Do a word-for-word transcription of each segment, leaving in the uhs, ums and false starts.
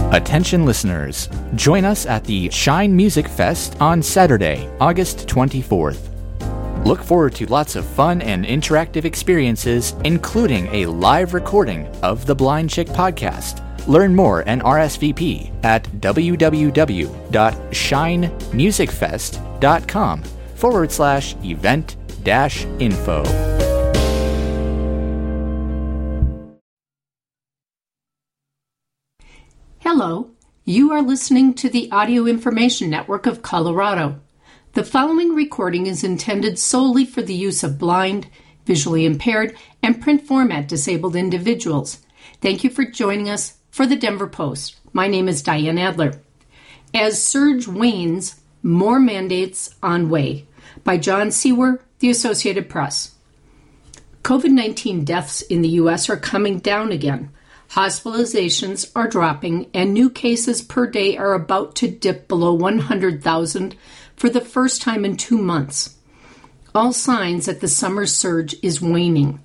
Attention listeners, join us at the Shine Music Fest on Saturday, August twenty-fourth. Look forward to lots of fun and interactive experiences, including a live recording of the Blind Chick podcast. Learn more and R S V P at www.shinemusicfest.com forward slash event dash info. Hello, you are listening to the Audio Information Network of Colorado. The following recording is intended solely for the use of blind, visually impaired, and print format disabled individuals. Thank you for joining us for the Denver Post. My name is Diane Adler. As surge wanes, more mandates on way. By John Sewer, The Associated Press. COVID nineteen deaths in the U S are coming down again. Hospitalizations are dropping, and new cases per day are about to dip below one hundred thousand for the first time in two months. All signs that the summer surge is waning.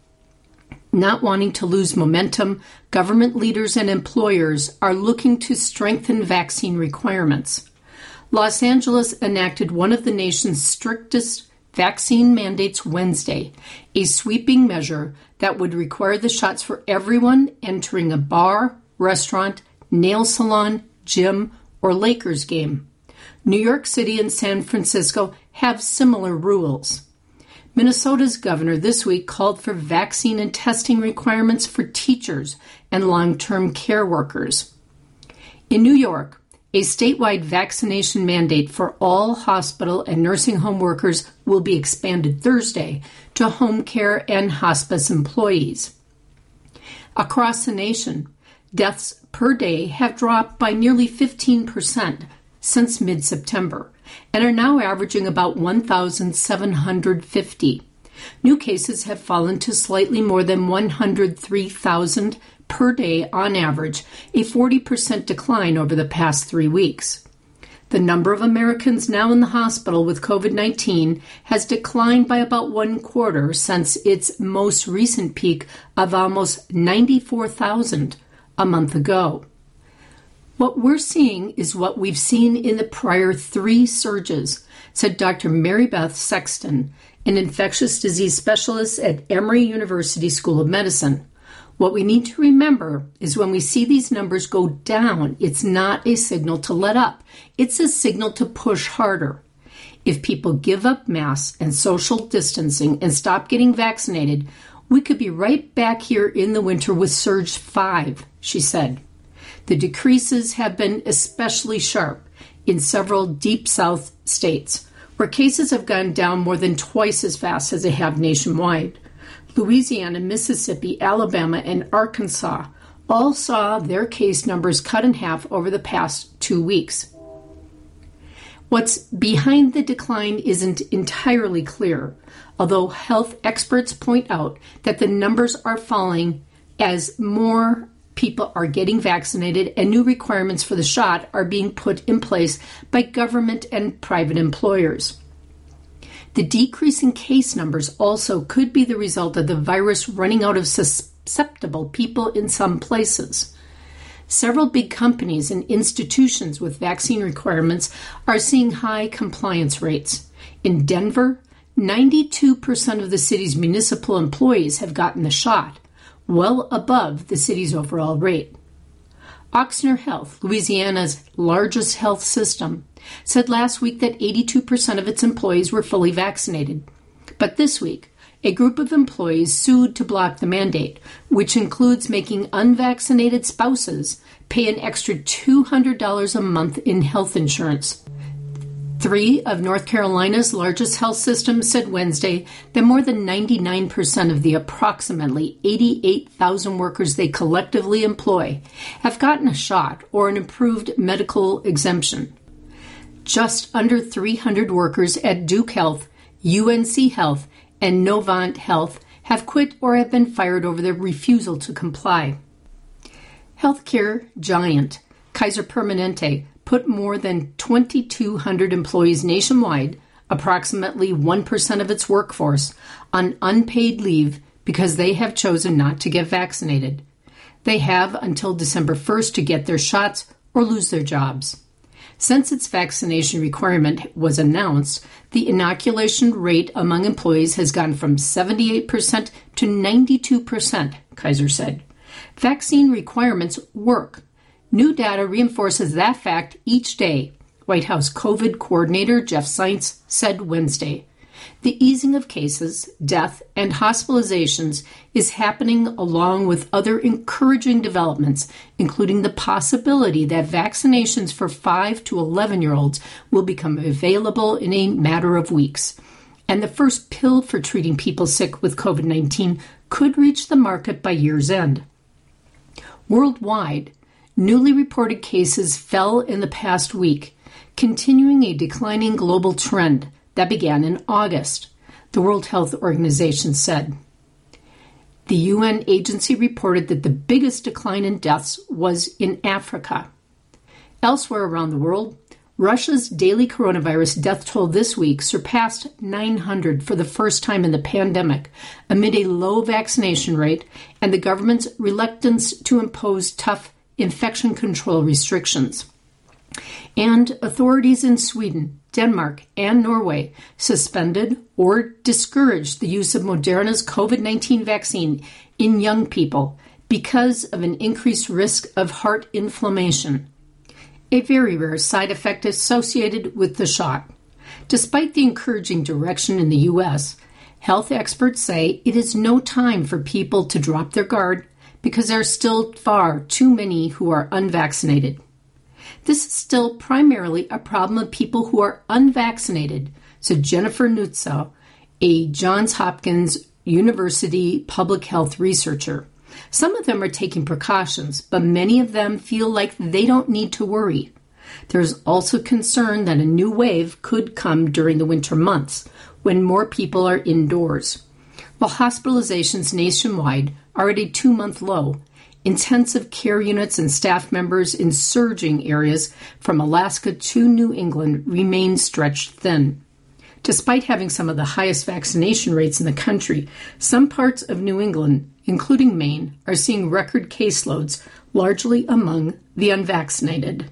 Not wanting to lose momentum, government leaders and employers are looking to strengthen vaccine requirements. Los Angeles enacted one of the nation's strictest vaccine mandates Wednesday, a sweeping measure that would require the shots for everyone entering a bar, restaurant, nail salon, gym, or Lakers game. New York City and San Francisco have similar rules. Minnesota's governor this week called for vaccine and testing requirements for teachers and long-term care workers. In New York, a statewide vaccination mandate for all hospital and nursing home workers will be expanded Thursday to home care and hospice employees. Across the nation, deaths per day have dropped by nearly fifteen percent since mid-September and are now averaging about one thousand seven hundred fifty. New cases have fallen to slightly more than one hundred three thousand per day on average, a forty percent decline over the past three weeks. The number of Americans now in the hospital with COVID nineteen has declined by about one quarter since its most recent peak of almost ninety-four thousand a month ago. What we're seeing is what we've seen in the prior three surges, said Doctor Mary Beth Sexton, an infectious disease specialist at Emory University School of Medicine. What we need to remember is when we see these numbers go down, it's not a signal to let up. It's a signal to push harder. If people give up masks and social distancing and stop getting vaccinated, we could be right back here in the winter with surge five, she said. The decreases have been especially sharp in several deep south states, where cases have gone down more than twice as fast as they have nationwide. Louisiana, Mississippi, Alabama, and Arkansas all saw their case numbers cut in half over the past two weeks. What's behind the decline isn't entirely clear, although health experts point out that the numbers are falling as more people are getting vaccinated and new requirements for the shot are being put in place by government and private employers. The decrease in case numbers also could be the result of the virus running out of susceptible people in some places. Several big companies and institutions with vaccine requirements are seeing high compliance rates. In Denver, ninety-two percent of the city's municipal employees have gotten the shot, well above the city's overall rate. Ochsner Health, Louisiana's largest health system, said last week that eighty-two percent of its employees were fully vaccinated. But this week, a group of employees sued to block the mandate, which includes making unvaccinated spouses pay an extra two hundred dollars a month in health insurance. Three of North Carolina's largest health systems said Wednesday that more than ninety-nine percent of the approximately eighty-eight thousand workers they collectively employ have gotten a shot or an improved medical exemption. Just under three hundred workers at Duke Health, U N C Health, and Novant Health have quit or have been fired over their refusal to comply. Healthcare giant Kaiser Permanente put more than twenty-two hundred employees nationwide, approximately one percent of its workforce, on unpaid leave because they have chosen not to get vaccinated. They have until December first to get their shots or lose their jobs. Since its vaccination requirement was announced, the inoculation rate among employees has gone from seventy-eight percent to ninety-two percent, Kaiser said. Vaccine requirements work. New data reinforces that fact each day, White House COVID coordinator Jeff Zients said Wednesday. The easing of cases, death, and hospitalizations is happening along with other encouraging developments, including the possibility that vaccinations for five to eleven-year-olds will become available in a matter of weeks. And the first pill for treating people sick with COVID nineteen could reach the market by year's end. Worldwide, newly reported cases fell in the past week, continuing a declining global trend that began in August, the World Health Organization said. The U N agency reported that the biggest decline in deaths was in Africa. Elsewhere around the world, Russia's daily coronavirus death toll this week surpassed nine hundred for the first time in the pandemic, amid a low vaccination rate and the government's reluctance to impose tough infection control restrictions. And authorities in Sweden, Denmark, and Norway suspended or discouraged the use of Moderna's COVID nineteen vaccine in young people because of an increased risk of heart inflammation, a very rare side effect associated with the shot. Despite the encouraging direction in the U S, health experts say it is no time for people to drop their guard because there are still far too many who are unvaccinated. This is still primarily a problem of people who are unvaccinated, said Jennifer Nuzzo, a Johns Hopkins University public health researcher. Some of them are taking precautions, but many of them feel like they don't need to worry. There's also concern that a new wave could come during the winter months, when more people are indoors. While hospitalizations nationwide are at a two-month low, intensive care units and staff members in surging areas from Alaska to New England remain stretched thin. Despite having some of the highest vaccination rates in the country, some parts of New England, including Maine, are seeing record caseloads, largely among the unvaccinated.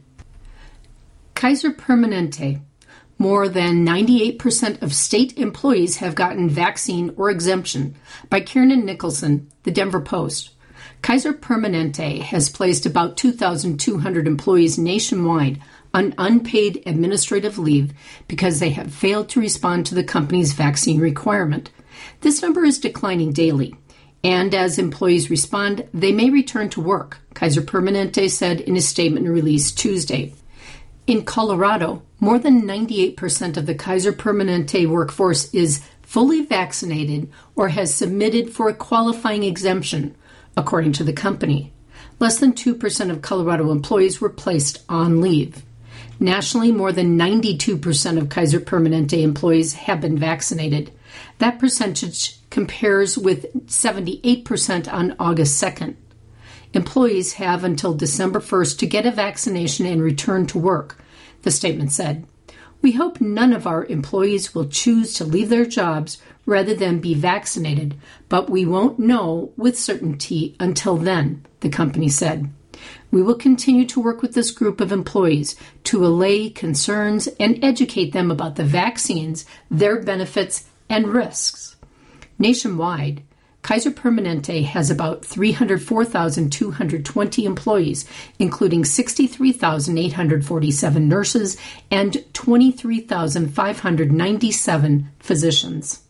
Kaiser Permanente. More than ninety-eight percent of state employees have gotten vaccine or exemption, by Kiernan Nicholson, The Denver Post. Kaiser Permanente has placed about two thousand two hundred employees nationwide on unpaid administrative leave because they have failed to respond to the company's vaccine requirement. This number is declining daily, and as employees respond, they may return to work, Kaiser Permanente said in a statement released Tuesday. In Colorado, more than ninety-eight percent of the Kaiser Permanente workforce is fully vaccinated or has submitted for a qualifying exemption, according to the company. Less than two percent of Colorado employees were placed on leave. Nationally, more than ninety-two percent of Kaiser Permanente employees have been vaccinated. That percentage compares with seventy-eight percent on August second. Employees have until December first to get a vaccination and return to work, the statement said. We hope none of our employees will choose to leave their jobs rather than be vaccinated, but we won't know with certainty until then, the company said. We will continue to work with this group of employees to allay concerns and educate them about the vaccines, their benefits, and risks. Nationwide, Kaiser Permanente has about three hundred four thousand two hundred twenty employees, including sixty-three thousand eight hundred forty-seven nurses and twenty-three thousand five hundred ninety-seven physicians.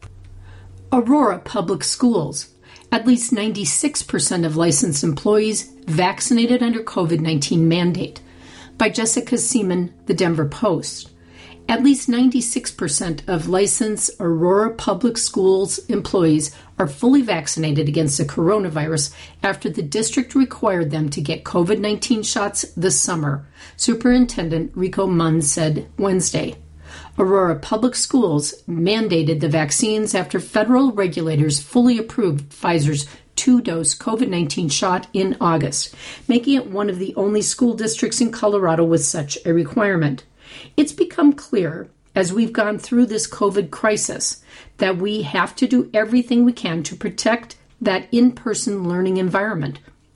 Aurora Public Schools. At least ninety-six percent of licensed employees vaccinated under COVID nineteen mandate, by Jessica Seaman, The Denver Post. At least ninety-six percent of licensed Aurora Public Schools employees are fully vaccinated against the coronavirus after the district required them to get COVID nineteen shots this summer, Superintendent Rico Munn said Wednesday. Aurora Public Schools mandated the vaccines after federal regulators fully approved Pfizer's two-dose COVID nineteen shot in August, making it one of the only school districts in Colorado with such a requirement. It's become clear, as we've gone through this COVID crisis, that we have to do everything we can to protect that in-person learning environment,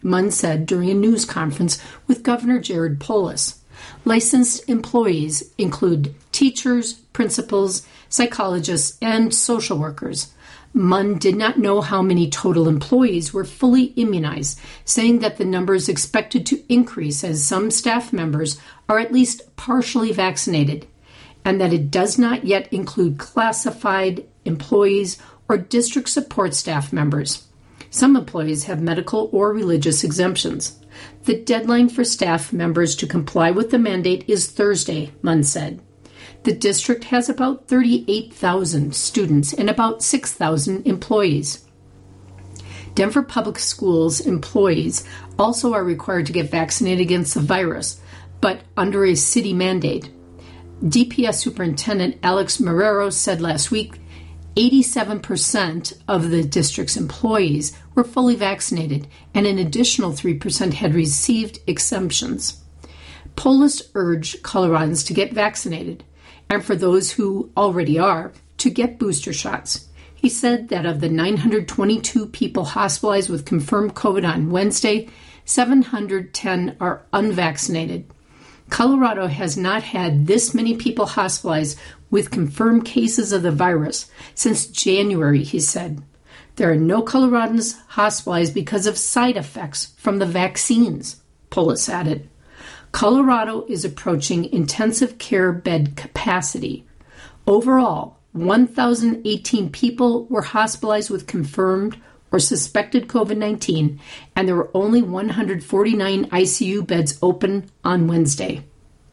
Munn said during a news conference with Governor Jared Polis. Licensed employees include teachers, principals, psychologists, and social workers. Munn did not know how many total employees were fully immunized, saying that the number is expected to increase as some staff members are at least partially vaccinated, and that it does not yet include classified employees or district support staff members. Some employees have medical or religious exemptions. The deadline for staff members to comply with the mandate is Thursday, Munn said. The district has about thirty-eight thousand students and about six thousand employees. Denver Public Schools employees also are required to get vaccinated against the virus, but under a city mandate. D P S Superintendent Alex Marrero said last week eighty-seven percent of the district's employees were fully vaccinated, and an additional three percent had received exemptions. Polis urged Coloradans to get vaccinated, and for those who already are, to get booster shots. He said that of the nine hundred twenty-two people hospitalized with confirmed COVID on Wednesday, seven hundred ten are unvaccinated. Colorado has not had this many people hospitalized with confirmed cases of the virus since January, he said. There are no Coloradans hospitalized because of side effects from the vaccines, Polis added. Colorado is approaching intensive care bed capacity. Overall, one thousand eighteen people were hospitalized with confirmed or suspected COVID nineteen, and there were only one hundred forty-nine I C U beds open on Wednesday.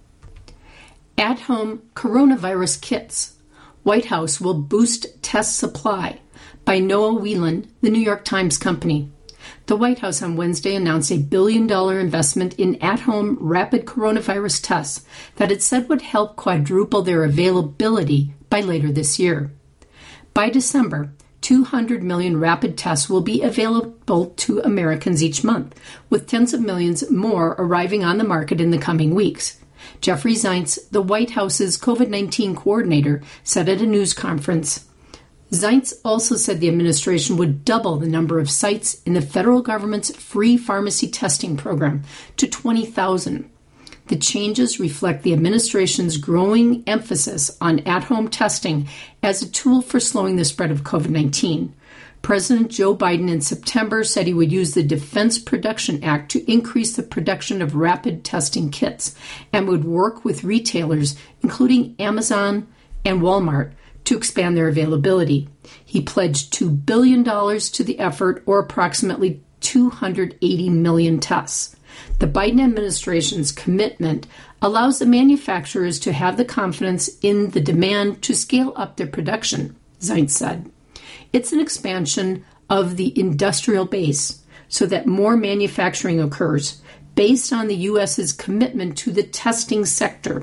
At-home coronavirus kits. White House will boost test supply by Noah Whelan, the New York Times company. The White House on Wednesday announced a billion-dollar investment in at-home rapid coronavirus tests that it said would help quadruple their availability by later this year. By December, two hundred million rapid tests will be available to Americans each month, with tens of millions more arriving on the market in the coming weeks. Jeffrey Zients, the White House's COVID nineteen coordinator, said at a news conference. Zients also said the administration would double the number of sites in the federal government's free pharmacy testing program to twenty thousand. The changes reflect the administration's growing emphasis on at-home testing as a tool for slowing the spread of COVID nineteen. President Joe Biden in September said he would use the Defense Production Act to increase the production of rapid testing kits and would work with retailers, including Amazon and Walmart, to expand their availability. He pledged two billion dollars to the effort, or approximately two hundred eighty million tests. The Biden administration's commitment allows the manufacturers to have the confidence in the demand to scale up their production, Zients said. It's an expansion of the industrial base so that more manufacturing occurs based on the U S's commitment to the testing sector.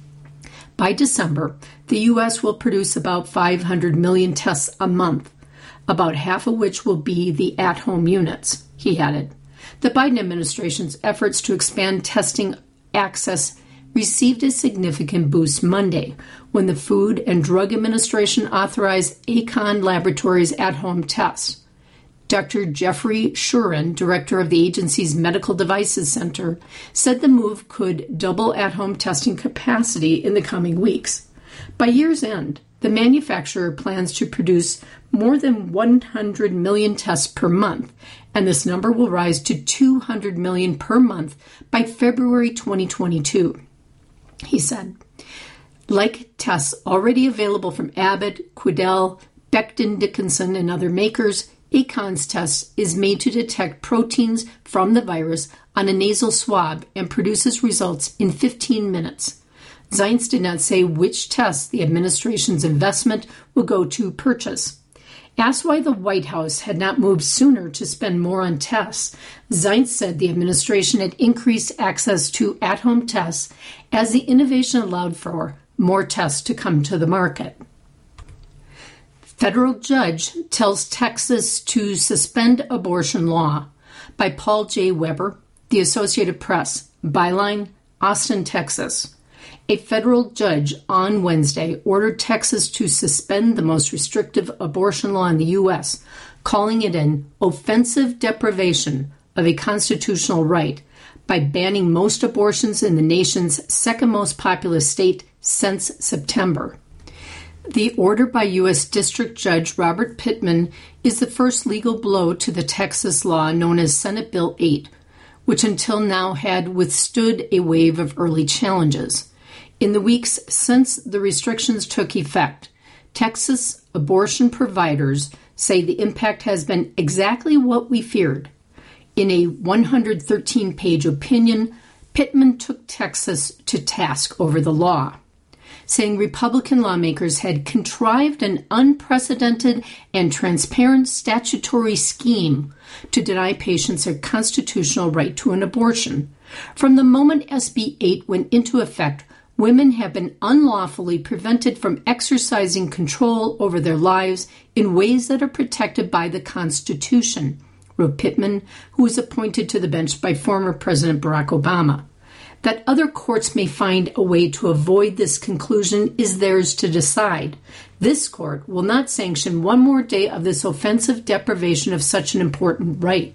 By December, the U S will produce about five hundred million tests a month, about half of which will be the at-home units, he added. The Biden administration's efforts to expand testing access received a significant boost Monday when the Food and Drug Administration authorized Acon Laboratories at-home tests. Doctor Jeffrey Shuren, director of the agency's Medical Devices Center, said the move could double at-home testing capacity in the coming weeks. By year's end, the manufacturer plans to produce more than one hundred million tests per month, and this number will rise to two hundred million per month by February twenty twenty-two. He said, like tests already available from Abbott, Quidel, Becton Dickinson, and other makers, Acon's test is made to detect proteins from the virus on a nasal swab and produces results in fifteen minutes. Zients did not say which tests the administration's investment will go to purchase. Asked why the White House had not moved sooner to spend more on tests, Zients said the administration had increased access to at-home tests as the innovation allowed for more tests to come to the market. Federal judge tells Texas to suspend abortion law, by Paul J. Weber, The Associated Press, Byline, Austin, Texas. A federal judge on Wednesday ordered Texas to suspend the most restrictive abortion law in the U S, calling it an offensive deprivation of a constitutional right by banning most abortions in the nation's second most populous state since September. The order by U S District Judge Robert Pittman is the first legal blow to the Texas law known as Senate Bill eight, which until now had withstood a wave of early challenges. In the weeks since the restrictions took effect, Texas abortion providers say the impact has been exactly what we feared. In a one hundred thirteen page opinion, Pittman took Texas to task over the law, saying Republican lawmakers had contrived an unprecedented and transparent statutory scheme to deny patients their constitutional right to an abortion. From the moment S B eight went into effect, women have been unlawfully prevented from exercising control over their lives in ways that are protected by the Constitution, wrote Pittman, who was appointed to the bench by former President Barack Obama. That other courts may find a way to avoid this conclusion is theirs to decide. This court will not sanction one more day of this offensive deprivation of such an important right.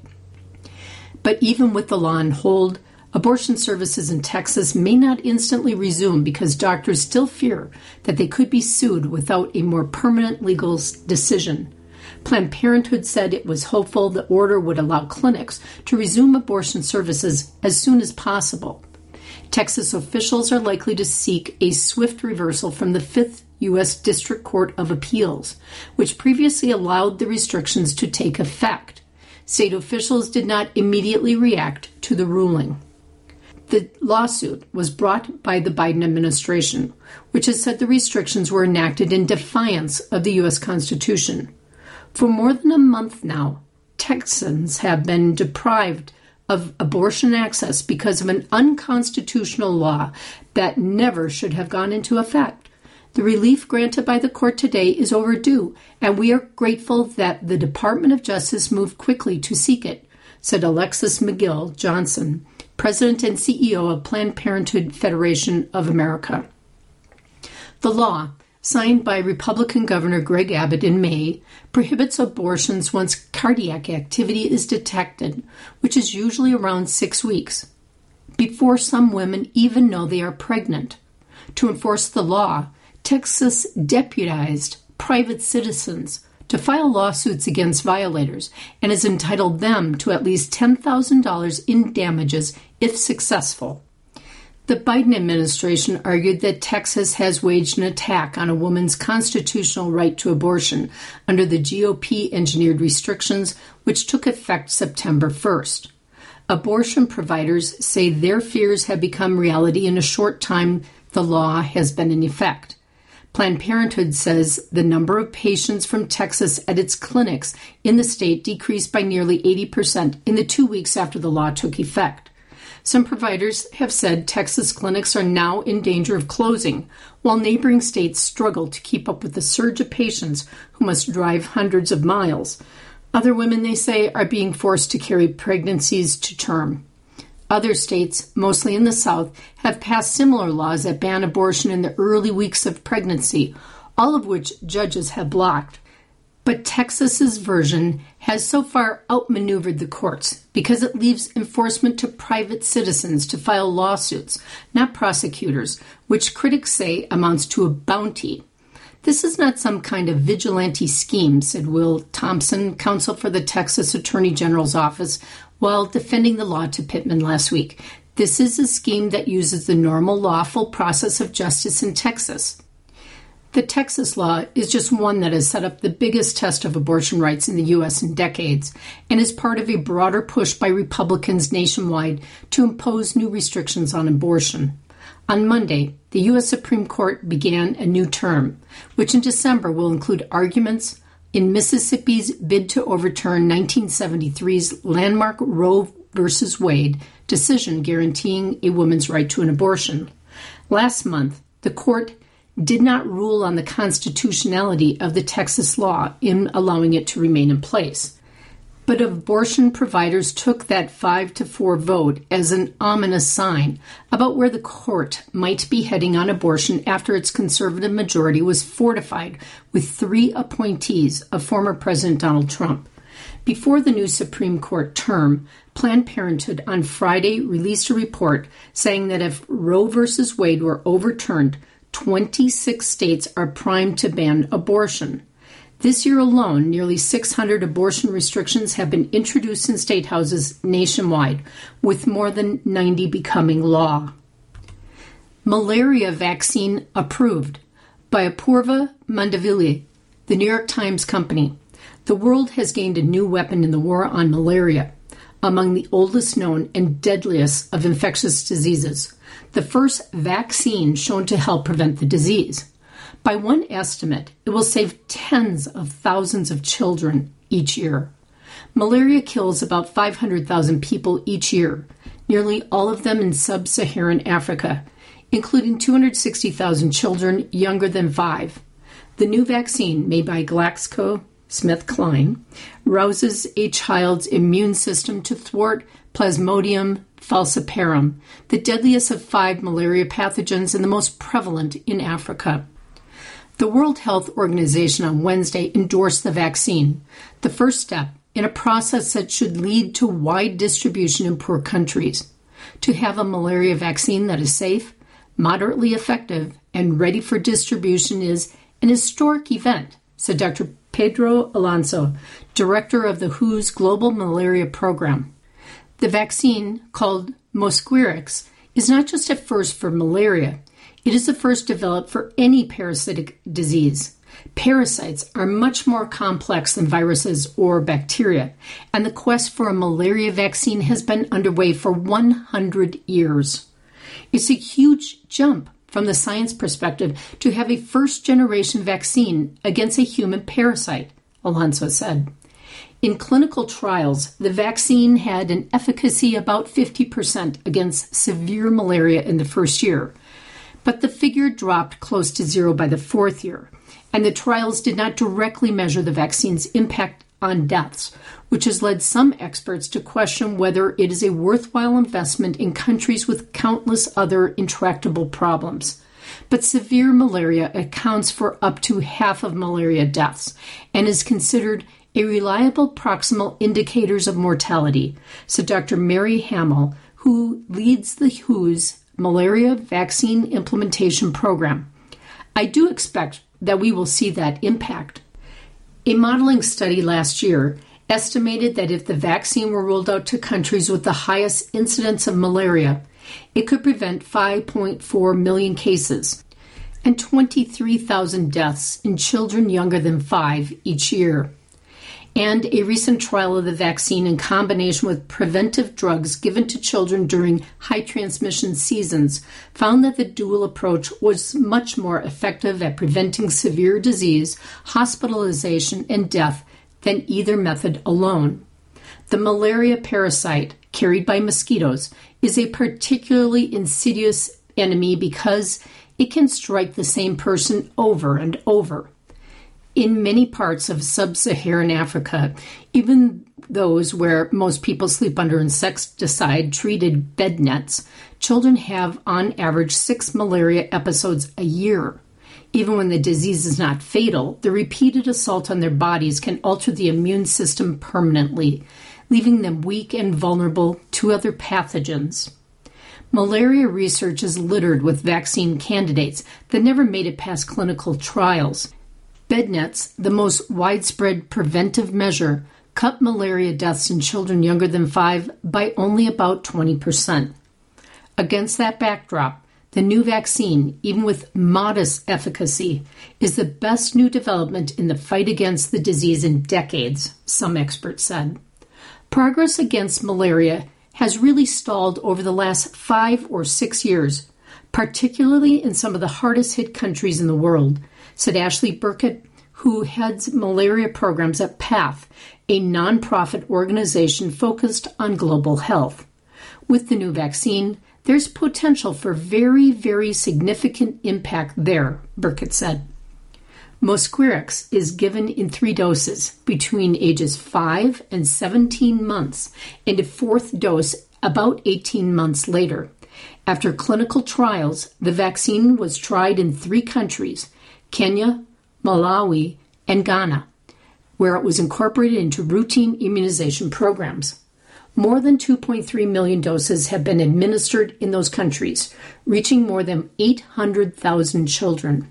But even with the law on hold, abortion services in Texas may not instantly resume because doctors still fear that they could be sued without a more permanent legal decision. Planned Parenthood said it was hopeful the order would allow clinics to resume abortion services as soon as possible. Texas officials are likely to seek a swift reversal from the Fifth U S District Court of Appeals, which previously allowed the restrictions to take effect. State officials did not immediately react to the ruling. The lawsuit was brought by the Biden administration, which has said the restrictions were enacted in defiance of the U S Constitution. For more than a month now, Texans have been deprived of abortion access because of an unconstitutional law that never should have gone into effect. The relief granted by the court today is overdue, and we are grateful that the Department of Justice moved quickly to seek it, said Alexis McGill Johnson, President and C E O of Planned Parenthood Federation of America. The law, signed by Republican Governor Greg Abbott in May, prohibits abortions once cardiac activity is detected, which is usually around six weeks, before some women even know they are pregnant. To enforce the law, Texas deputized private citizens to file lawsuits against violators and has entitled them to at least ten thousand dollars in damages if successful. The Biden administration argued that Texas has waged an attack on a woman's constitutional right to abortion under the G O P-engineered restrictions, which took effect September first. Abortion providers say their fears have become reality in a short time the law has been in effect. Planned Parenthood says the number of patients from Texas at its clinics in the state decreased by nearly eighty percent in the two weeks after the law took effect. Some providers have said Texas clinics are now in danger of closing, while neighboring states struggle to keep up with the surge of patients who must drive hundreds of miles. Other women, they say, are being forced to carry pregnancies to term. Other states, mostly in the South, have passed similar laws that ban abortion in the early weeks of pregnancy, all of which judges have blocked. But Texas's version has so far outmaneuvered the courts because it leaves enforcement to private citizens to file lawsuits, not prosecutors, which critics say amounts to a bounty. This is not some kind of vigilante scheme, said Will Thompson, counsel for the Texas Attorney General's office, while defending the law to Pittman last week. This is a scheme that uses the normal lawful process of justice in Texas. The Texas law is just one that has set up the biggest test of abortion rights in the U S in decades and is part of a broader push by Republicans nationwide to impose new restrictions on abortion. On Monday, the U S Supreme Court began a new term, which in December will include arguments in Mississippi's bid to overturn nineteen seventy-three's landmark Roe v. Wade decision guaranteeing a woman's right to an abortion. Last month, the court did not rule on the constitutionality of the Texas law in allowing it to remain in place. But abortion providers took that five to four vote as an ominous sign about where the court might be heading on abortion after its conservative majority was fortified with three appointees of former President Donald Trump. Before the new Supreme Court term, Planned Parenthood on Friday released a report saying that if Roe v. Wade were overturned, twenty-six states are primed to ban abortion. This year alone, nearly six hundred abortion restrictions have been introduced in state houses nationwide, with more than ninety becoming law. Malaria vaccine approved by Apoorva Mandavilli, the New York Times company. The world has gained a new weapon in the war on malaria, among the oldest known and deadliest of infectious diseases, the first vaccine shown to help prevent the disease. By one estimate, it will save tens of thousands of children each year. Malaria kills about five hundred thousand people each year, nearly all of them in sub-Saharan Africa, including two hundred sixty thousand children younger than five. The new vaccine, made by GlaxoSmithKline, rouses a child's immune system to thwart Plasmodium falciparum, the deadliest of five malaria pathogens and the most prevalent in Africa. The World Health Organization on Wednesday endorsed the vaccine, the first step in a process that should lead to wide distribution in poor countries. To have a malaria vaccine that is safe, moderately effective, and ready for distribution is an historic event, said Doctor Pedro Alonso, director of the W H O's Global Malaria Program. The vaccine, called Mosquirix, is not just a first for malaria. It is the first developed for any parasitic disease. Parasites are much more complex than viruses or bacteria, and the quest for a malaria vaccine has been underway for one hundred years. It's a huge jump from the science perspective to have a first-generation vaccine against a human parasite, Alonso said. In clinical trials, the vaccine had an efficacy about fifty percent against severe malaria in the first year, but the figure dropped close to zero by the fourth year, and the trials did not directly measure the vaccine's impact on deaths, which has led some experts to question whether it is a worthwhile investment in countries with countless other intractable problems. But severe malaria accounts for up to half of malaria deaths and is considered a reliable proximal indicator of mortality, said Doctor Mary Hamill, who leads the W H O's Malaria Vaccine Implementation Program. I do expect that we will see that impact. A modeling study last year estimated that if the vaccine were rolled out to countries with the highest incidence of malaria, it could prevent five point four million cases and twenty-three thousand deaths in children younger than five each year. And a recent trial of the vaccine in combination with preventive drugs given to children during high transmission seasons found that the dual approach was much more effective at preventing severe disease, hospitalization, and death than either method alone. The malaria parasite, carried by mosquitoes, is a particularly insidious enemy because it can strike the same person over and over. In many parts of sub-Saharan Africa, even those where most people sleep under insecticide-treated bed nets, children have on average six malaria episodes a year. Even when the disease is not fatal, the repeated assault on their bodies can alter the immune system permanently, leaving them weak and vulnerable to other pathogens. Malaria research is littered with vaccine candidates that never made it past clinical trials. Bed nets, the most widespread preventive measure, cut malaria deaths in children younger than five by only about twenty percent. Against that backdrop, the new vaccine, even with modest efficacy, is the best new development in the fight against the disease in decades, some experts said. Progress against malaria has really stalled over the last five or six years, particularly in some of the hardest hit countries in the world, said Ashley Burkett, who heads malaria programs at PATH, a nonprofit organization focused on global health. With the new vaccine, there's potential for very, very significant impact there, Burkett said. Mosquirix is given in three doses between ages five and seventeen months, and a fourth dose about eighteen months later. After clinical trials, the vaccine was tried in three countries, Kenya, Malawi, and Ghana, where it was incorporated into routine immunization programs. More than two point three million doses have been administered in those countries, reaching more than eight hundred thousand children.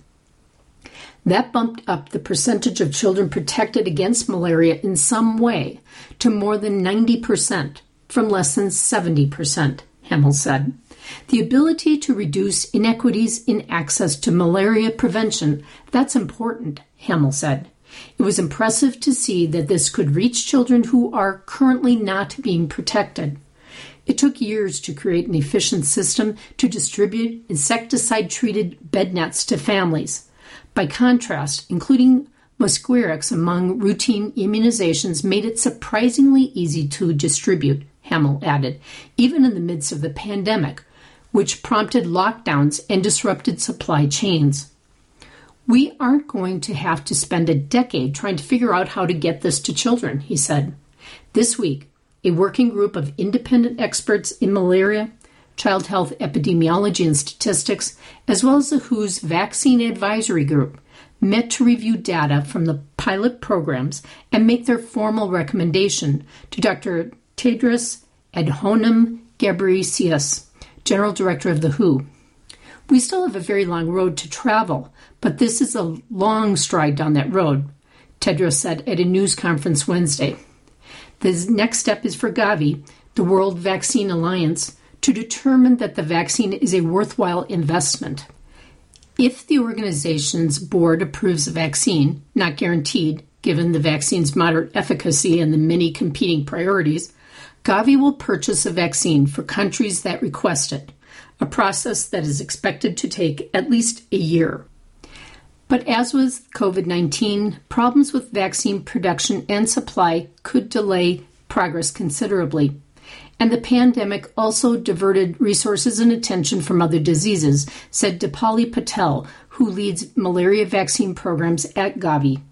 That bumped up the percentage of children protected against malaria in some way to more than ninety percent, from less than seventy percent, Hamill said. The ability to reduce inequities in access to malaria prevention, that's important, Hamill said. It was impressive to see that this could reach children who are currently not being protected. It took years to create an efficient system to distribute insecticide-treated bed nets to families. By contrast, including Mosquirix among routine immunizations made it surprisingly easy to distribute, Hamill added, even in the midst of the pandemic, which prompted lockdowns and disrupted supply chains. We aren't going to have to spend a decade trying to figure out how to get this to children, he said. This week, a working group of independent experts in malaria, child health epidemiology and statistics, as well as the W H O's Vaccine Advisory Group, met to review data from the pilot programs and make their formal recommendation to Doctor Tedros Adhanom Ghebreyesus, General Director of the W H O. We still have a very long road to travel, but this is a long stride down that road, Tedros said at a news conference Wednesday. The next step is for Gavi, the World Vaccine Alliance, to determine that the vaccine is a worthwhile investment. If the organization's board approves the vaccine, not guaranteed, given the vaccine's moderate efficacy and the many competing priorities, Gavi will purchase a vaccine for countries that request it, a process that is expected to take at least a year. But as with COVID nineteen, problems with vaccine production and supply could delay progress considerably. And the pandemic also diverted resources and attention from other diseases, said Dipali Patel, who leads malaria vaccine programs at Gavi.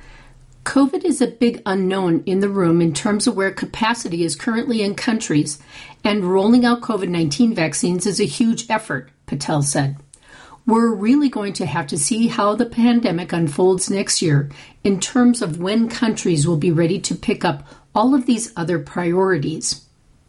COVID is a big unknown in the room in terms of where capacity is currently in countries, and rolling out COVID nineteen vaccines is a huge effort, Patel said. We're really going to have to see how the pandemic unfolds next year in terms of when countries will be ready to pick up all of these other priorities.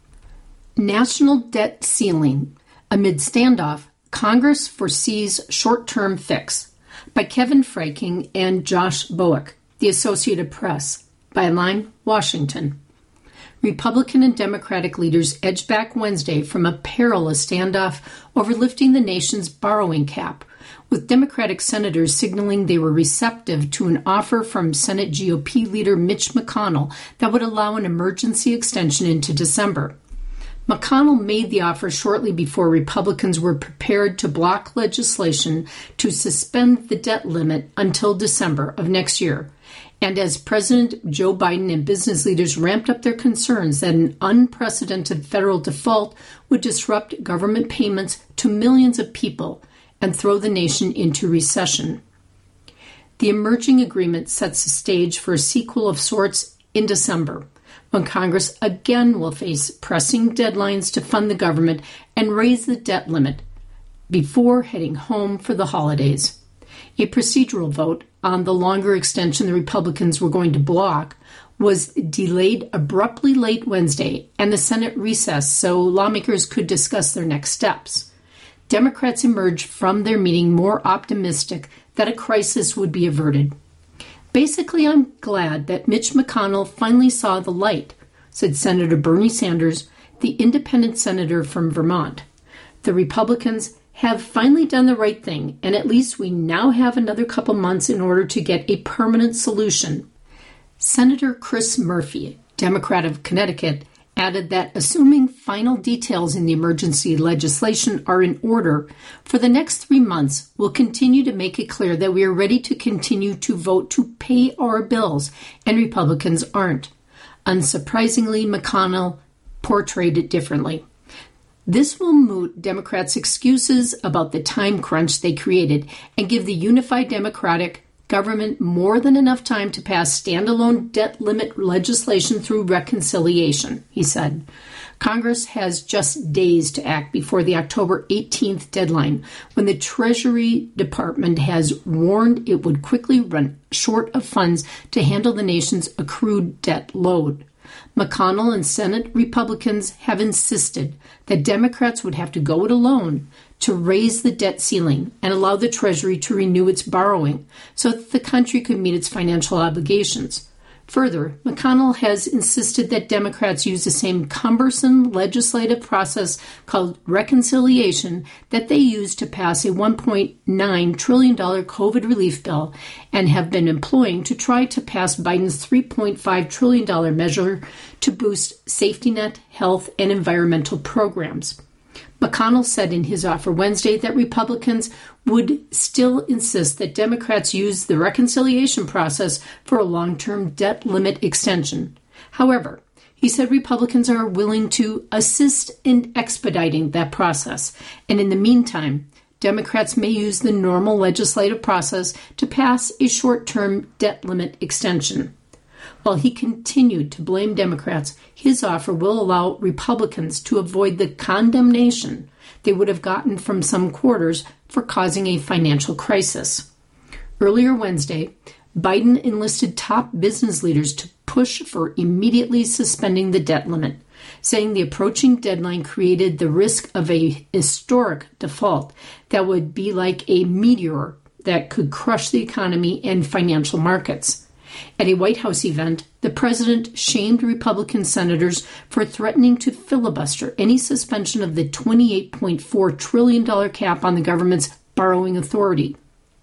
National debt ceiling. Amid standoff, Congress foresees short-term fix, by Kevin Freyking and Josh Bowick, The Associated Press, Byline, Washington. Republican and Democratic leaders edged back Wednesday from a perilous standoff over lifting the nation's borrowing cap, with Democratic senators signaling they were receptive to an offer from Senate G O P leader Mitch McConnell that would allow an emergency extension into December. McConnell made the offer shortly before Republicans were prepared to block legislation to suspend the debt limit until December of next year. And as President Joe Biden and business leaders ramped up their concerns that an unprecedented federal default would disrupt government payments to millions of people and throw the nation into recession. The emerging agreement sets the stage for a sequel of sorts in December, when Congress again will face pressing deadlines to fund the government and raise the debt limit before heading home for the holidays. A procedural vote on the longer extension the Republicans were going to block was delayed abruptly late Wednesday, and the Senate recessed so lawmakers could discuss their next steps. Democrats emerged from their meeting more optimistic that a crisis would be averted. Basically, I'm glad that Mitch McConnell finally saw the light, said Senator Bernie Sanders, the independent senator from Vermont. The Republicans have finally done the right thing, and at least we now have another couple months in order to get a permanent solution. Senator Chris Murphy, Democrat of Connecticut, added that assuming final details in the emergency legislation are in order, for the next three months, we'll continue to make it clear that we are ready to continue to vote to pay our bills, and Republicans aren't. Unsurprisingly, McConnell portrayed it differently. This will moot Democrats' excuses about the time crunch they created and give the unified Democratic government more than enough time to pass standalone debt limit legislation through reconciliation, he said. Congress has just days to act before the October eighteenth deadline, when the Treasury Department has warned it would quickly run short of funds to handle the nation's accrued debt load. McConnell and Senate Republicans have insisted that Democrats would have to go it alone to raise the debt ceiling and allow the Treasury to renew its borrowing so that the country could meet its financial obligations. Further, McConnell has insisted that Democrats use the same cumbersome legislative process called reconciliation that they used to pass a one point nine trillion dollars COVID relief bill and have been employing to try to pass Biden's three point five trillion dollars measure to boost safety net, health, and environmental programs. McConnell said in his offer Wednesday that Republicans would still insist that Democrats use the reconciliation process for a long-term debt limit extension. However, he said Republicans are willing to assist in expediting that process, and in the meantime, Democrats may use the normal legislative process to pass a short-term debt limit extension. While he continued to blame Democrats, his offer will allow Republicans to avoid the condemnation they would have gotten from some quarters for causing a financial crisis. Earlier Wednesday, Biden enlisted top business leaders to push for immediately suspending the debt limit, saying the approaching deadline created the risk of a historic default that would be like a meteor that could crush the economy and financial markets. At a White House event, the president shamed Republican senators for threatening to filibuster any suspension of the twenty-eight point four trillion dollars cap on the government's borrowing authority.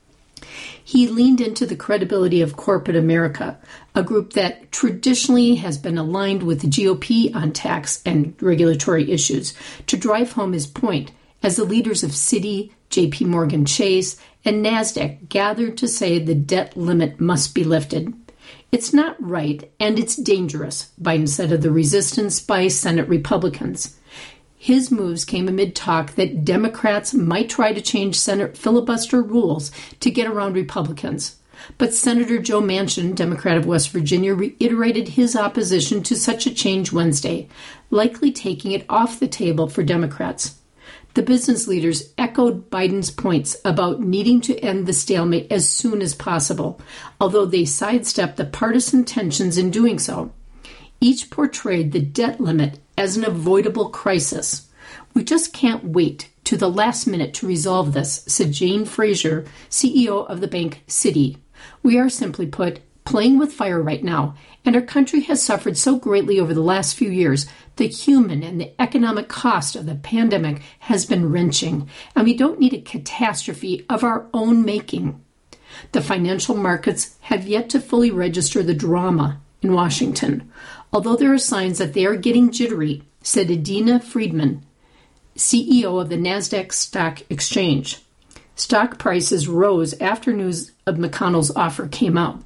He leaned into the credibility of corporate America, a group that traditionally has been aligned with the G O P on tax and regulatory issues, to drive home his point as the leaders of Citi, J P Morgan Chase, and NASDAQ gathered to say the debt limit must be lifted. It's not right, and it's dangerous, Biden said of the resistance by Senate Republicans. His moves came amid talk that Democrats might try to change Senate filibuster rules to get around Republicans. But Senator Joe Manchin, Democrat of West Virginia, reiterated his opposition to such a change Wednesday, likely taking it off the table for Democrats. The business leaders echoed Biden's points about needing to end the stalemate as soon as possible, although they sidestepped the partisan tensions in doing so. Each portrayed the debt limit as an avoidable crisis. "We just can't wait to the last minute to resolve this," said Jane Fraser, C E O of the bank Citi. "We are, simply put, playing with fire right now, and our country has suffered so greatly over the last few years. The human and the economic cost of the pandemic has been wrenching, and we don't need a catastrophe of our own making." The financial markets have yet to fully register the drama in Washington, although there are signs that they are getting jittery, said Adena Friedman, C E O of the NASDAQ Stock Exchange. Stock prices rose after news of McConnell's offer came out.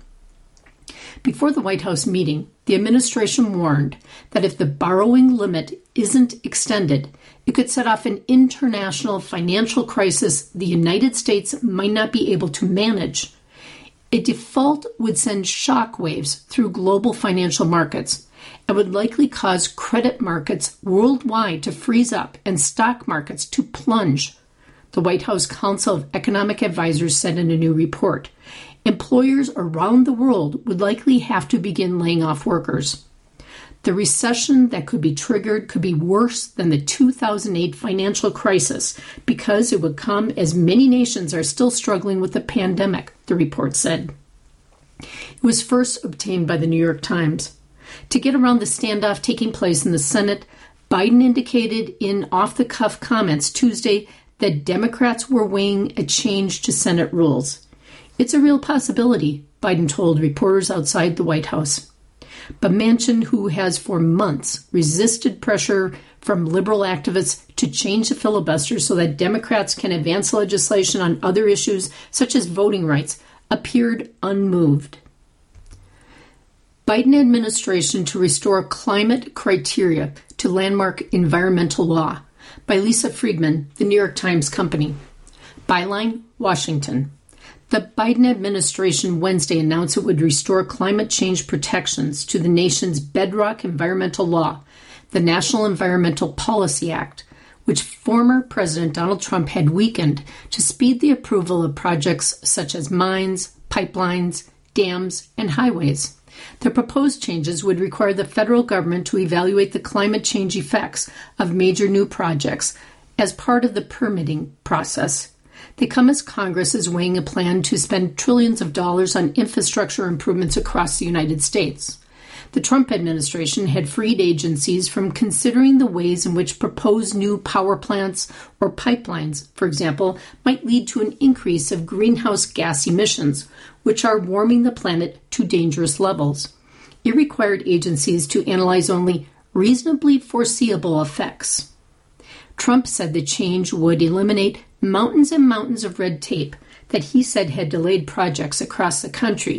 Before the White House meeting, the administration warned that if the borrowing limit isn't extended, it could set off an international financial crisis the United States might not be able to manage. A default would send shockwaves through global financial markets and would likely cause credit markets worldwide to freeze up and stock markets to plunge, the White House Council of Economic Advisors said in a new report. Employers around the world would likely have to begin laying off workers. The recession that could be triggered could be worse than the two thousand eight financial crisis because it would come as many nations are still struggling with the pandemic, the report said. It was first obtained by the New York Times. To get around the standoff taking place in the Senate, Biden indicated in off-the-cuff comments Tuesday that Democrats were weighing a change to Senate rules. "It's a real possibility," Biden told reporters outside the White House. But Manchin, who has for months resisted pressure from liberal activists to change the filibuster so that Democrats can advance legislation on other issues such as voting rights, appeared unmoved. Biden administration to restore climate criteria to landmark environmental law, by Lisa Friedman, the New York Times Company. Byline, Washington. The Biden administration Wednesday announced it would restore climate change protections to the nation's bedrock environmental law, the National Environmental Policy Act, which former President Donald Trump had weakened to speed the approval of projects such as mines, pipelines, dams, and highways. The proposed changes would require the federal government to evaluate the climate change effects of major new projects as part of the permitting process. They come as Congress is weighing a plan to spend trillions of dollars on infrastructure improvements across the United States. The Trump administration had freed agencies from considering the ways in which proposed new power plants or pipelines, for example, might lead to an increase of greenhouse gas emissions, which are warming the planet to dangerous levels. It required agencies to analyze only reasonably foreseeable effects. Trump said the change would eliminate mountains and mountains of red tape that he said had delayed projects across the country.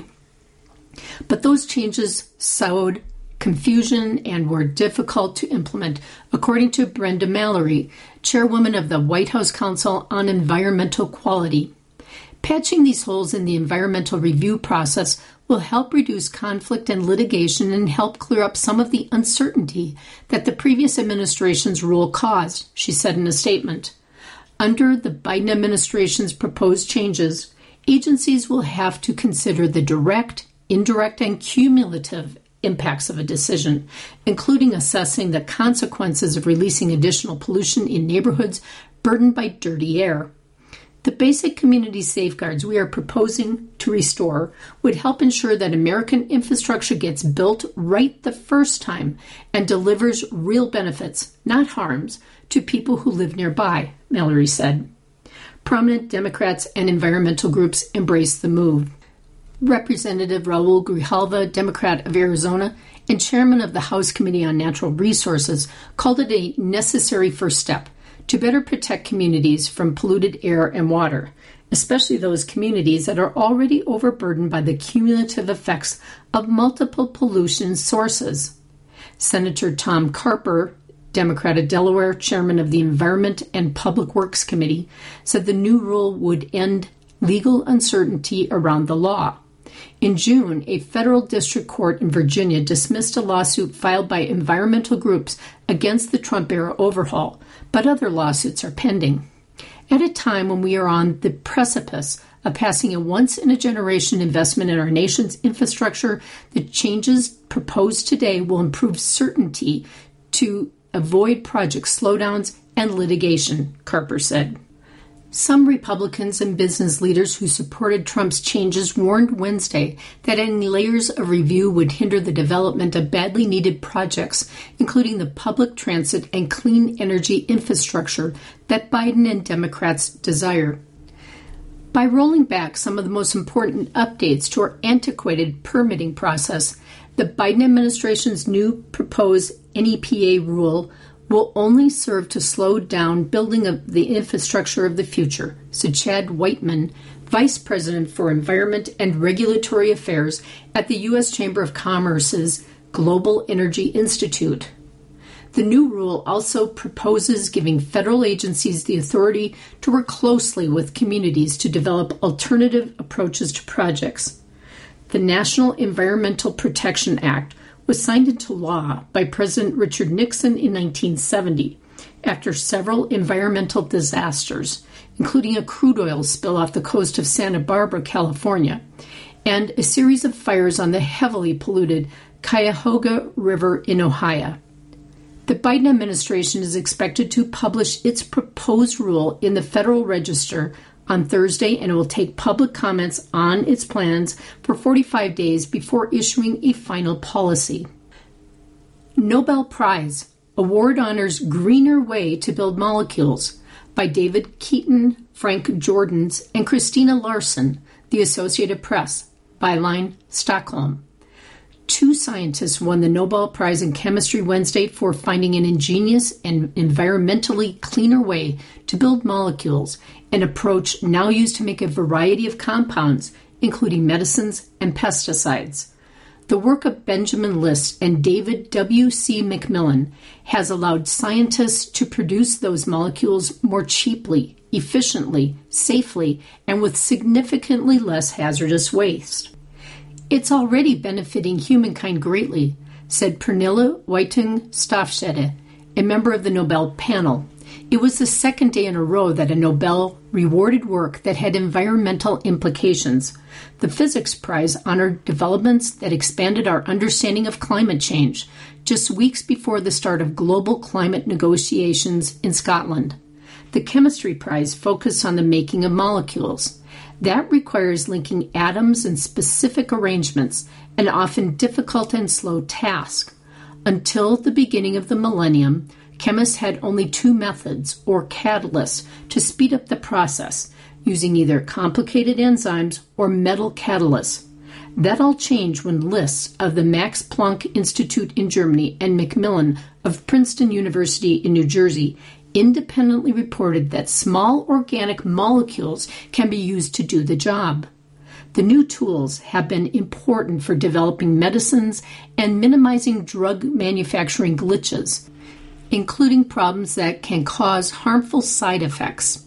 But those changes sowed confusion and were difficult to implement, according to Brenda Mallory, chairwoman of the White House Council on Environmental Quality. Patching these holes in the environmental review process will help reduce conflict and litigation and help clear up some of the uncertainty that the previous administration's rule caused, she said in a statement. Under the Biden administration's proposed changes, agencies will have to consider the direct, indirect, and cumulative impacts of a decision, including assessing the consequences of releasing additional pollution in neighborhoods burdened by dirty air. The basic community safeguards we are proposing to restore would help ensure that American infrastructure gets built right the first time and delivers real benefits, not harms, to people who live nearby, Mallory said. Prominent Democrats and environmental groups embraced the move. Representative Raul Grijalva, Democrat of Arizona and chairman of the House Committee on Natural Resources, called it a necessary first step to better protect communities from polluted air and water, especially those communities that are already overburdened by the cumulative effects of multiple pollution sources. Senator Tom Carper, Democrat of Delaware, chairman of the Environment and Public Works Committee, said the new rule would end legal uncertainty around the law. In June, a federal district court in Virginia dismissed a lawsuit filed by environmental groups against the Trump-era overhaul, but other lawsuits are pending. At a time when we are on the precipice of passing a once-in-a-generation investment in our nation's infrastructure, the changes proposed today will improve certainty to avoid project slowdowns and litigation, Carper said. Some Republicans and business leaders who supported Trump's changes warned Wednesday that any layers of review would hinder the development of badly needed projects, including the public transit and clean energy infrastructure that Biden and Democrats desire. By rolling back some of the most important updates to our antiquated permitting process, the Biden administration's new proposed N E P A rule will only serve to slow down building of the infrastructure of the future, said Chad Whiteman, Vice President for Environment and Regulatory Affairs at the U S Chamber of Commerce's Global Energy Institute. The new rule also proposes giving federal agencies the authority to work closely with communities to develop alternative approaches to projects. The National Environmental Protection Act was signed into law by President Richard Nixon in nineteen seventy after several environmental disasters, including a crude oil spill off the coast of Santa Barbara, California, and a series of fires on the heavily polluted Cuyahoga River in Ohio. The Biden administration is expected to publish its proposed rule in the Federal Register on Thursday, and it will take public comments on its plans for forty-five days before issuing a final policy. Nobel Prize award honors Greener Way to Build Molecules by David Keaton, Frank Jordans, and Christina Larson, The Associated Press, byline Stockholm. Two scientists won the Nobel Prize in Chemistry Wednesday for finding an ingenious and environmentally cleaner way to build molecules, an approach now used to make a variety of compounds, including medicines and pesticides. The work of Benjamin List and David W. C. McMillan has allowed scientists to produce those molecules more cheaply, efficiently, safely, and with significantly less hazardous waste. It's already benefiting humankind greatly, said Pernille Weiting-Stafschede, a member of the Nobel panel. It was the second day in a row that a Nobel rewarded work that had environmental implications. The Physics Prize honored developments that expanded our understanding of climate change, just weeks before the start of global climate negotiations in Scotland. The Chemistry Prize focused on the making of molecules. That requires linking atoms in specific arrangements, an often difficult and slow task. Until the beginning of the millennium, chemists had only two methods, or catalysts, to speed up the process, using either complicated enzymes or metal catalysts. That all changed when List of the Max Planck Institute in Germany and Macmillan of Princeton University in New Jersey independently reported that small organic molecules can be used to do the job. The new tools have been important for developing medicines and minimizing drug manufacturing glitches, including problems that can cause harmful side effects.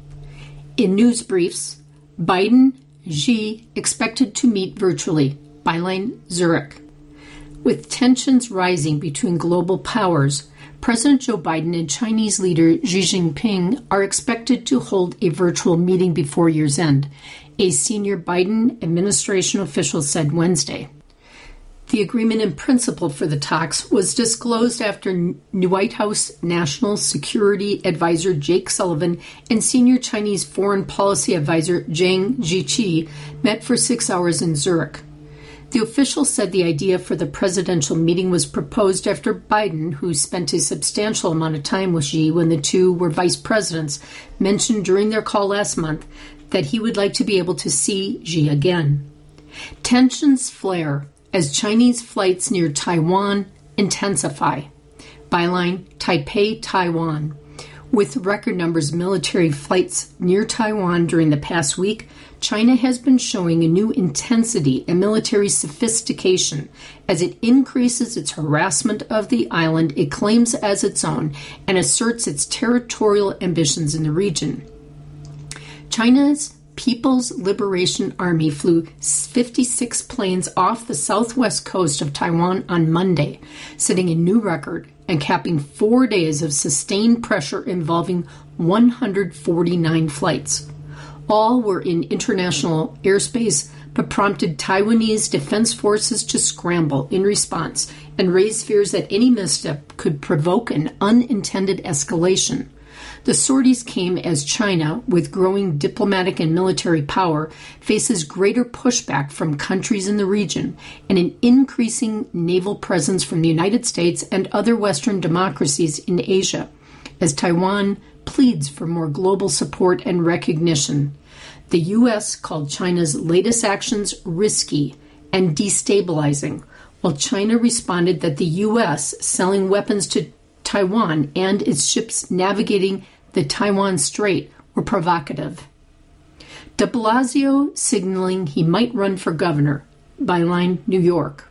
In news briefs, Biden, Xi expected to meet virtually, byline Zurich. With tensions rising between global powers, President Joe Biden and Chinese leader Xi Jinping are expected to hold a virtual meeting before year's end, a senior Biden administration official said Wednesday. The agreement in principle for the talks was disclosed after White House National Security Advisor Jake Sullivan and senior Chinese Foreign Policy Advisor Zhang Jieqi met for six hours in Zurich. The official said the idea for the presidential meeting was proposed after Biden, who spent a substantial amount of time with Xi when the two were vice presidents, mentioned during their call last month that he would like to be able to see Xi again. Tensions flare as Chinese flights near Taiwan intensify. Byline Taipei, Taiwan. With record numbers of military flights near Taiwan during the past week, China has been showing a new intensity and military sophistication as it increases its harassment of the island it claims as its own and asserts its territorial ambitions in the region. China's People's Liberation Army flew fifty-six planes off the southwest coast of Taiwan on Monday, setting a new record and capping four days of sustained pressure involving one hundred forty-nine flights. All were in international airspace, but prompted Taiwanese defense forces to scramble in response and raised fears that any misstep could provoke an unintended escalation. The sorties came as China, with growing diplomatic and military power, faces greater pushback from countries in the region and an increasing naval presence from the United States and other Western democracies in Asia, as Taiwan pleads for more global support and recognition. The U S called China's latest actions risky and destabilizing, while China responded that the U S selling weapons to Taiwan and its ships navigating the Taiwan Strait were provocative. De Blasio signaling he might run for governor, byline New York.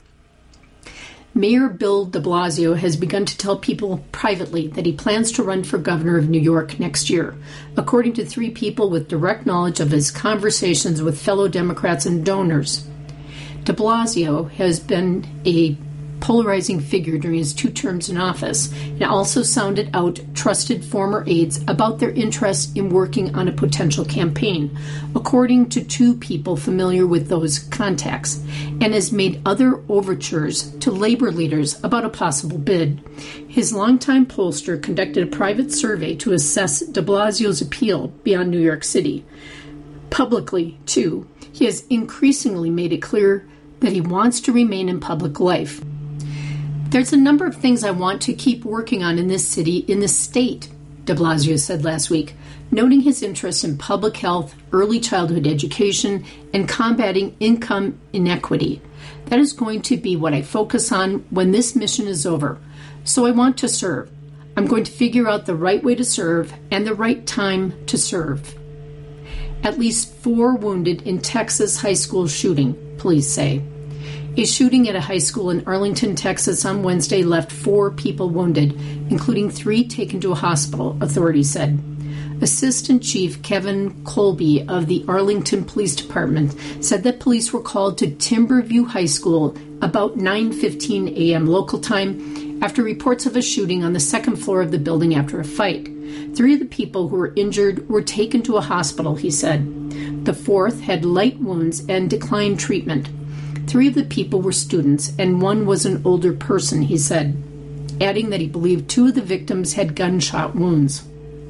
Mayor Bill de Blasio has begun to tell people privately that he plans to run for governor of New York next year, according to three people with direct knowledge of his conversations with fellow Democrats and donors. De Blasio has been a polarizing figure during his two terms in office and also sounded out trusted former aides about their interest in working on a potential campaign, according to two people familiar with those contacts, and has made other overtures to labor leaders about a possible bid. His longtime pollster conducted a private survey to assess de Blasio's appeal beyond New York City. Publicly, too, he has increasingly made it clear that he wants to remain in public life. There's a number of things I want to keep working on in this city, in this state, de Blasio said last week, noting his interest in public health, early childhood education, and combating income inequity. That is going to be what I focus on when this mission is over. So I want to serve. I'm going to figure out the right way to serve and the right time to serve. At least four wounded in Texas high school shooting, police say. A shooting at a high school in Arlington, Texas on Wednesday left four people wounded, including three taken to a hospital, authorities said. Assistant Chief Kevin Colby of the Arlington Police Department said that police were called to Timberview High School about nine fifteen a.m. local time after reports of a shooting on the second floor of the building after a fight. Three of the people who were injured were taken to a hospital, he said. The fourth had light wounds and declined treatment. Three of the people were students, and one was an older person, he said, adding that he believed two of the victims had gunshot wounds.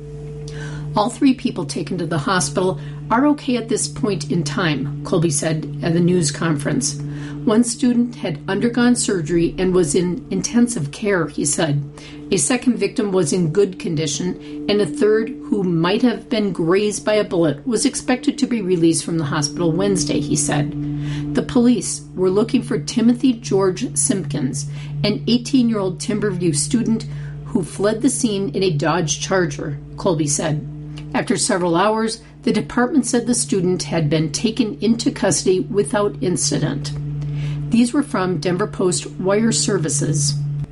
All three people taken to the hospital are okay at this point in time, Colby said at the news conference. One student had undergone surgery and was in intensive care, he said. A second victim was in good condition, and a third, who might have been grazed by a bullet, was expected to be released from the hospital Wednesday, he said. The police were looking for Timothy George Simpkins, an eighteen-year-old Timberview student who fled the scene in a Dodge Charger, Colby said. After several hours, the department said the student had been taken into custody without incident. These were from Denver Post Wire Services.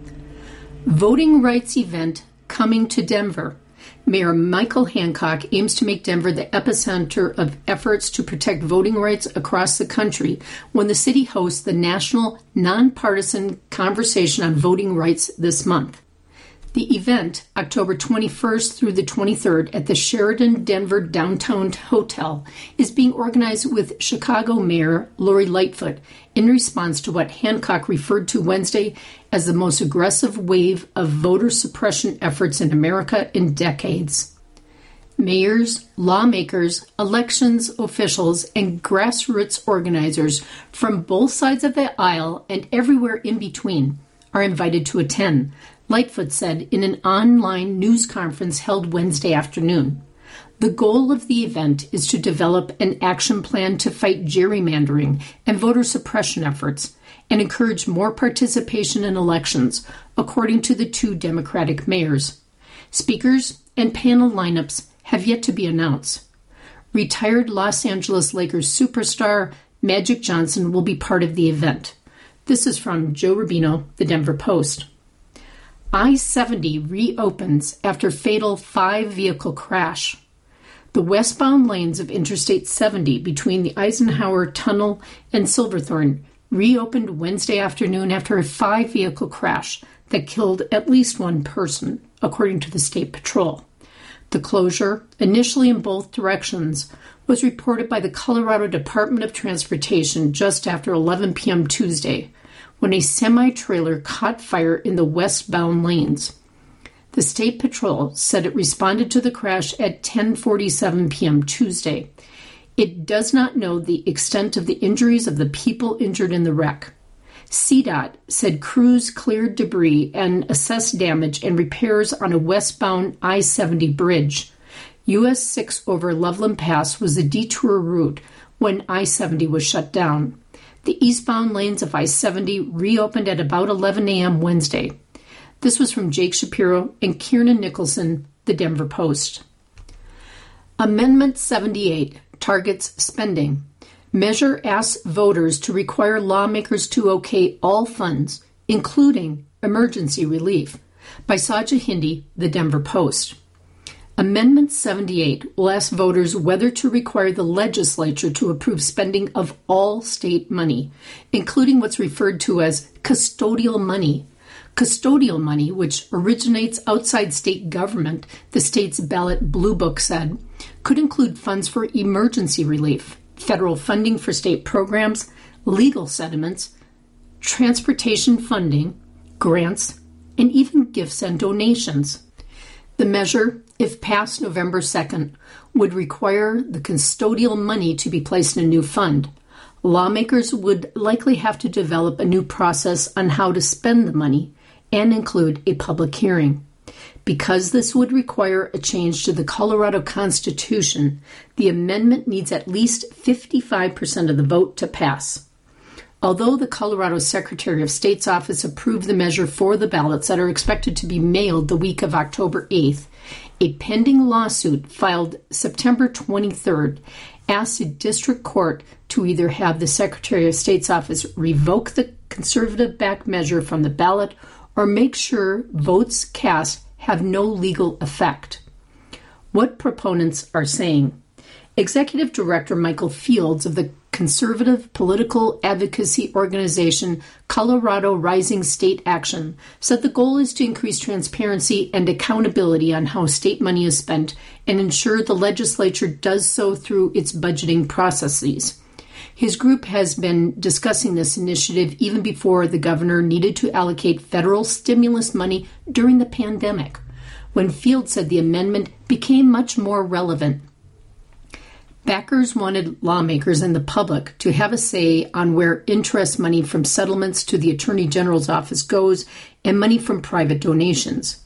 Voting rights event coming to Denver. Mayor Michael Hancock aims to make Denver the epicenter of efforts to protect voting rights across the country when the city hosts the National Nonpartisan Conversation on Voting Rights this month. The event, October twenty-first through the twenty-third at the Sheraton Denver Downtown Hotel, is being organized with Chicago Mayor Lori Lightfoot in response to what Hancock referred to Wednesday as the most aggressive wave of voter suppression efforts in America in decades. Mayors, lawmakers, elections officials, and grassroots organizers from both sides of the aisle and everywhere in between are invited to attend, Lightfoot said in an online news conference held Wednesday afternoon. The goal of the event is to develop an action plan to fight gerrymandering and voter suppression efforts and encourage more participation in elections, according to the two Democratic mayors. Speakers and panel lineups have yet to be announced. Retired Los Angeles Lakers superstar Magic Johnson will be part of the event. This is from Joe Rubino, the Denver Post. I seventy reopens after fatal five-vehicle crash. The westbound lanes of Interstate seventy between the Eisenhower Tunnel and Silverthorne reopened Wednesday afternoon after a five-vehicle crash that killed at least one person, according to the State Patrol. The closure, initially in both directions, was reported by the Colorado Department of Transportation just after eleven p.m. Tuesday, when a semi-trailer caught fire in the westbound lanes. The State Patrol said it responded to the crash at ten forty-seven p.m. Tuesday. It does not know the extent of the injuries of the people injured in the wreck. C DOT said crews cleared debris and assessed damage and repairs on a westbound I seventy bridge. U S six over Loveland Pass was the detour route when I seventy was shut down. The eastbound lanes of I seventy reopened at about eleven a.m. Wednesday. This was from Jake Shapiro and Kiernan Nicholson, the Denver Post. Amendment seventy-eight targets spending. Measure asks voters to require lawmakers to okay all funds, including emergency relief, by Saja Hindi, the Denver Post. Amendment seventy-eight will ask voters whether to require the legislature to approve spending of all state money, including what's referred to as custodial money. Custodial money, which originates outside state government, the state's ballot blue book said, could include funds for emergency relief, federal funding for state programs, legal settlements, transportation funding, grants, and even gifts and donations. The measure, if passed November second, would require the custodial money to be placed in a new fund. Lawmakers would likely have to develop a new process on how to spend the money and include a public hearing. Because this would require a change to the Colorado Constitution, the amendment needs at least fifty-five percent of the vote to pass. Although the Colorado Secretary of State's office approved the measure for the ballots that are expected to be mailed the week of October eighth, a pending lawsuit filed September twenty-third asked the district court to either have the Secretary of State's office revoke the conservative-backed measure from the ballot or make sure votes cast have no legal effect. what proponents are saying. Executive Director Michael Fields of the conservative political advocacy organization Colorado Rising State Action said the goal is to increase transparency and accountability on how state money is spent and ensure the legislature does so through its budgeting processes. His group has been discussing this initiative even before the governor needed to allocate federal stimulus money during the pandemic, when Fields said the amendment became much more relevant. Backers wanted lawmakers and the public to have a say on where interest money from settlements to the Attorney General's office goes and money from private donations.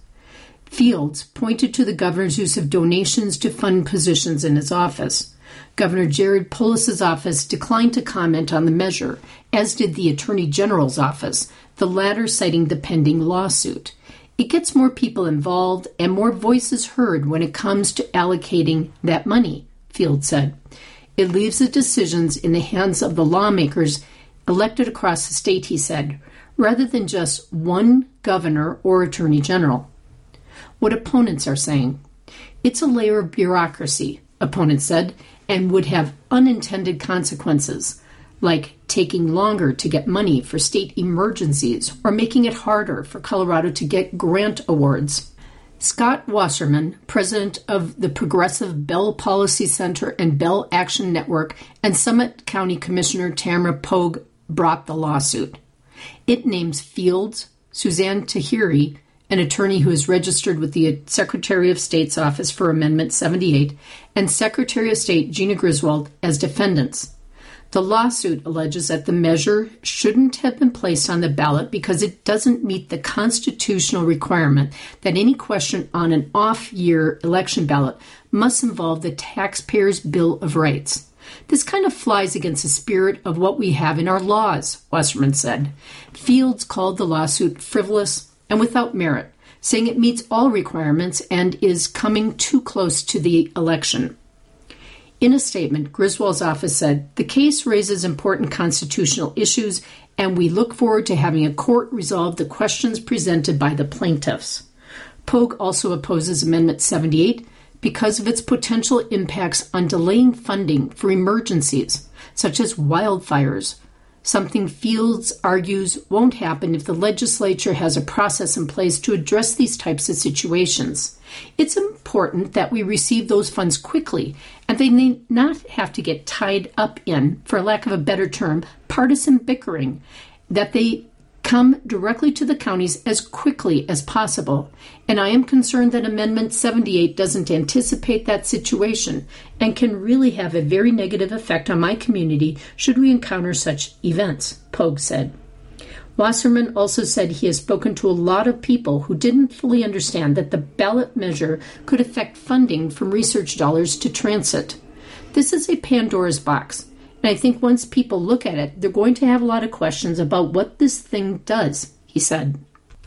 Fields pointed to the governor's use of donations to fund positions in his office. Governor Jared Polis's office declined to comment on the measure, as did the Attorney General's office, the latter citing the pending lawsuit. It gets more people involved and more voices heard when it comes to allocating that money, Fields said. It leaves the decisions in the hands of the lawmakers elected across the state, he said, rather than just one governor or attorney general. What opponents are saying. It's a layer of bureaucracy, opponents said, and would have unintended consequences, like taking longer to get money for state emergencies or making it harder for Colorado to get grant awards. Scott Wasserman, president of the Progressive Bell Policy Center and Bell Action Network, and Summit County Commissioner Tamara Pogue brought the lawsuit. It names Fields, Suzanne Tahiri, an attorney who is registered with the Secretary of State's Office for Amendment seventy-eight, and Secretary of State Gina Griswold as defendants. The lawsuit alleges that the measure shouldn't have been placed on the ballot because it doesn't meet the constitutional requirement that any question on an off-year election ballot must involve the taxpayer's Bill of Rights. This kind of flies against the spirit of what we have in our laws, Wasserman said. Fields called the lawsuit frivolous and without merit, saying it meets all requirements and is coming too close to the election. In a statement, Griswold's office said, the case raises important constitutional issues, and we look forward to having a court resolve the questions presented by the plaintiffs. Pogue also opposes Amendment seventy-eight because of its potential impacts on delaying funding for emergencies, such as wildfires, something Fields argues won't happen if the legislature has a process in place to address these types of situations. It's important that we receive those funds quickly, and they need not have to get tied up in, for lack of a better term, partisan bickering, that they come directly to the counties as quickly as possible. And I am concerned that Amendment seventy-eight doesn't anticipate that situation and can really have a very negative effect on my community should we encounter such events, Pogue said. Wasserman also said he has spoken to a lot of people who didn't fully understand that the ballot measure could affect funding from research dollars to transit. This is a Pandora's box, and I think once people look at it, they're going to have a lot of questions about what this thing does, he said.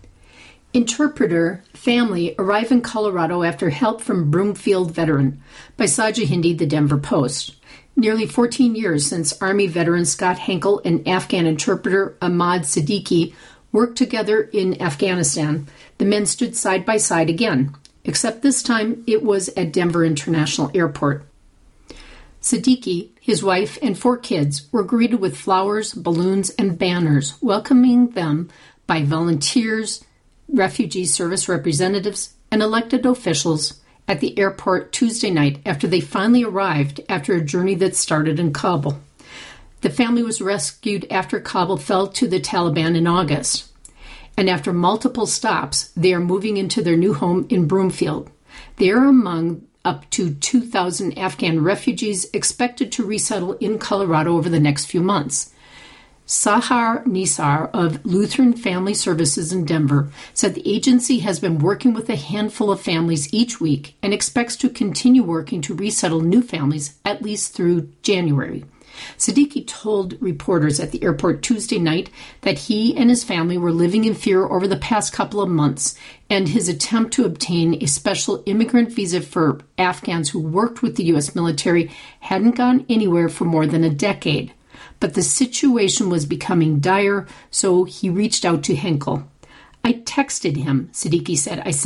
Interpreter family arrive in Colorado after help from Broomfield veteran by Saja Hindi, the Denver Post. Nearly fourteen years since Army veteran Scott Henkel and Afghan interpreter Ahmad Siddiqui worked together in Afghanistan, the men stood side by side again, except this time it was at Denver International Airport. Siddiqui, his wife, and four kids were greeted with flowers, balloons, and banners, welcoming them by volunteers, refugee service representatives, and elected officials at the airport Tuesday night after they finally arrived after a journey that started in Kabul. The family was rescued after Kabul fell to the Taliban in August. And after multiple stops, they are moving into their new home in Broomfield. They are among up to two thousand Afghan refugees expected to resettle in Colorado over the next few months. Sahar Nisar of Lutheran Family Services in Denver said the agency has been working with a handful of families each week and expects to continue working to resettle new families at least through January. Siddiqui told reporters at the airport Tuesday night that he and his family were living in fear over the past couple of months, and his attempt to obtain a special immigrant visa for Afghans who worked with the U S military hadn't gone anywhere for more than a decade. But the situation was becoming dire, so he reached out to Henkel. I texted him, Siddiqui said. I said,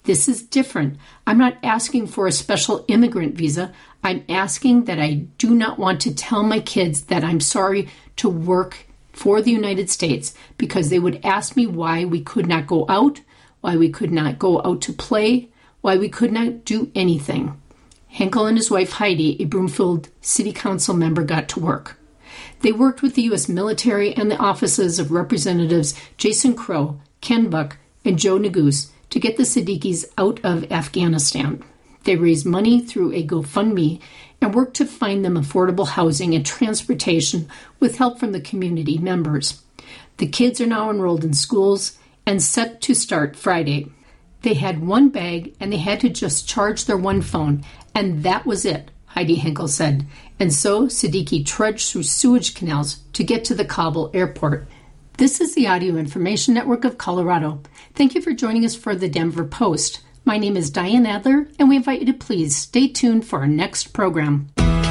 This is different. I'm not asking for a special immigrant visa. I'm asking that I do not want to tell my kids that I'm sorry to work for the United States because they would ask me why we could not go out, why we could not go out to play, why we could not do anything. Henkel and his wife Heidi, a Broomfield City Council member, got to work. They worked with the U S military and the offices of Representatives Jason Crow, Ken Buck, and Joe Neguse to get the Siddiquis out of Afghanistan. They raised money through a GoFundMe and worked to find them affordable housing and transportation with help from the community members. The kids are now enrolled in schools and set to start Friday. They had one bag and they had to just charge their one phone, and that was it, Heidi Henkel said. And so Siddiqui trudged through sewage canals to get to the Kabul airport. This is the Audio Information Network of Colorado. Thank you for joining us for the Denver Post. My name is Diane Adler, and we invite you to please stay tuned for our next program.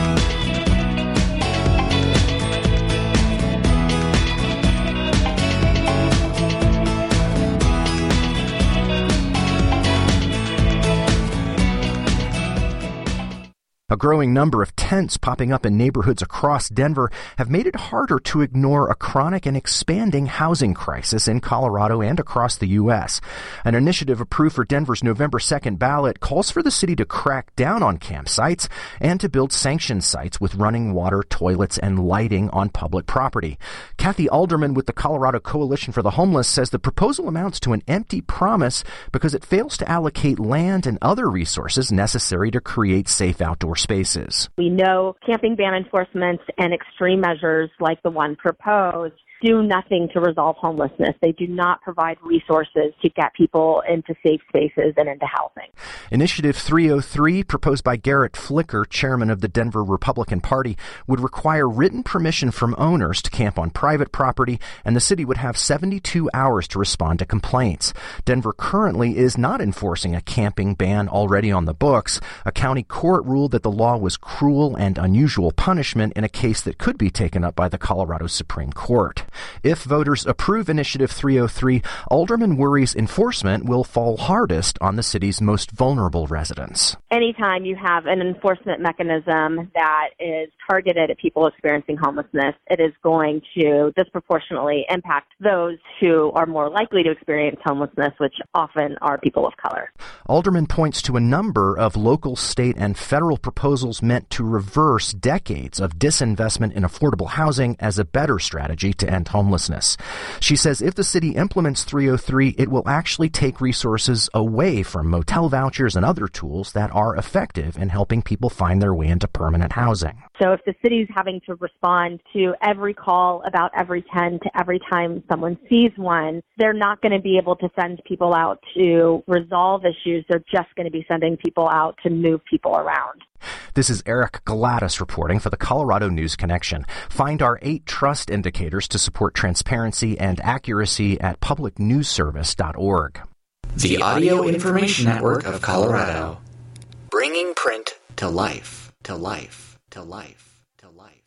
A growing number of tents popping up in neighborhoods across Denver have made it harder to ignore a chronic and expanding housing crisis in Colorado and across the U S. An initiative approved for Denver's November second ballot calls for the city to crack down on campsites and to build sanctioned sites with running water, toilets, and lighting on public property. Kathy Alderman with the Colorado Coalition for the Homeless says the proposal amounts to an empty promise because it fails to allocate land and other resources necessary to create safe outdoor spaces. We know camping ban enforcement and extreme measures like the one proposed do nothing to resolve homelessness. They do not provide resources to get people into safe spaces and into housing. Initiative three oh three, proposed by Garrett Flicker, chairman of the Denver Republican Party, would require written permission from owners to camp on private property, and the city would have seventy-two hours to respond to complaints. Denver currently is not enforcing a camping ban already on the books. A county court ruled that the law was cruel and unusual punishment in a case that could be taken up by the Colorado Supreme Court. If voters approve Initiative three oh three, Alderman worries enforcement will fall hardest on the city's most vulnerable residents. Anytime you have an enforcement mechanism that is targeted at people experiencing homelessness, it is going to disproportionately impact those who are more likely to experience homelessness, which often are people of color. Alderman points to a number of local, state, and federal proposals meant to reverse decades of disinvestment in affordable housing as a better strategy to end homelessness. She says if the city implements three oh three, it will actually take resources away from motel vouchers and other tools that are effective in helping people find their way into permanent housing. So if the city's having to respond to every call about every tent, every time someone sees one, they're not going to be able to send people out to resolve issues. They're just going to be sending people out to move people around. This is Eric Galatis reporting for the Colorado News Connection. Find our eight trust indicators to support transparency and accuracy at public news service dot org. The Audio Information Network of Colorado. Bringing print to life, to life, to life, to life.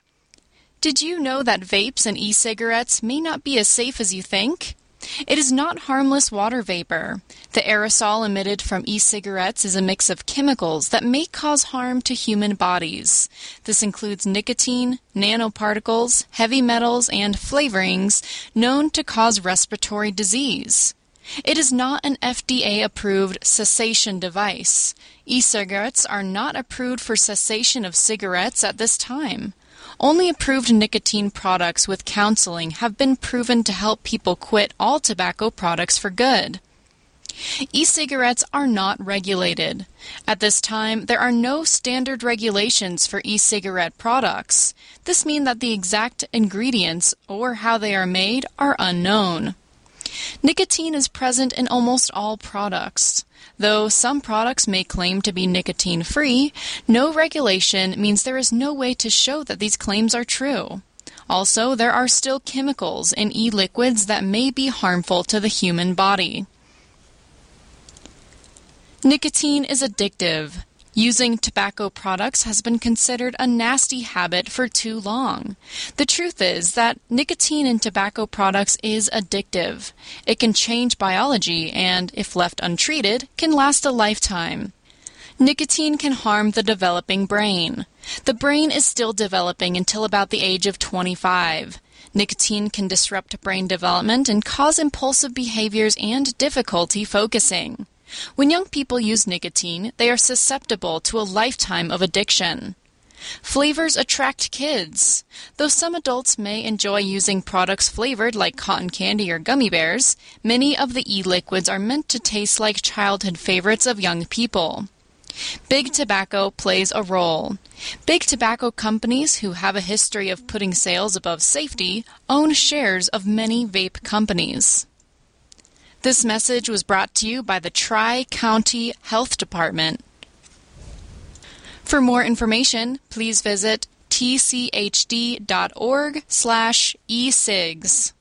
Did you know that vapes and e-cigarettes may not be as safe as you think? It is not harmless water vapor. The aerosol emitted from e-cigarettes is a mix of chemicals that may cause harm to human bodies. This includes nicotine, nanoparticles, heavy metals, and flavorings known to cause respiratory disease. It is not an F D A-approved cessation device. E-cigarettes are not approved for cessation of cigarettes at this time. Only approved nicotine products with counseling have been proven to help people quit all tobacco products for good. E-cigarettes are not regulated. At this time, there are no standard regulations for e-cigarette products. This means that the exact ingredients or how they are made are unknown. Nicotine is present in almost all products. Though some products may claim to be nicotine-free, no regulation means there is no way to show that these claims are true. Also, there are still chemicals in e-liquids that may be harmful to the human body. Nicotine is addictive. Using tobacco products has been considered a nasty habit for too long. The truth is that nicotine in tobacco products is addictive. It can change biology and, if left untreated, can last a lifetime. Nicotine can harm the developing brain. The brain is still developing until about the age of twenty-five. Nicotine can disrupt brain development and cause impulsive behaviors and difficulty focusing. When young people use nicotine, they are susceptible to a lifetime of addiction. Flavors attract kids. Though some adults may enjoy using products flavored like cotton candy or gummy bears, many of the e-liquids are meant to taste like childhood favorites of young people. Big Tobacco plays a role. Big tobacco companies who have a history of putting sales above safety own shares of many vape companies. This message was brought to you by the Tri-County Health Department. For more information, please visit t c h d dot org slash e cigs.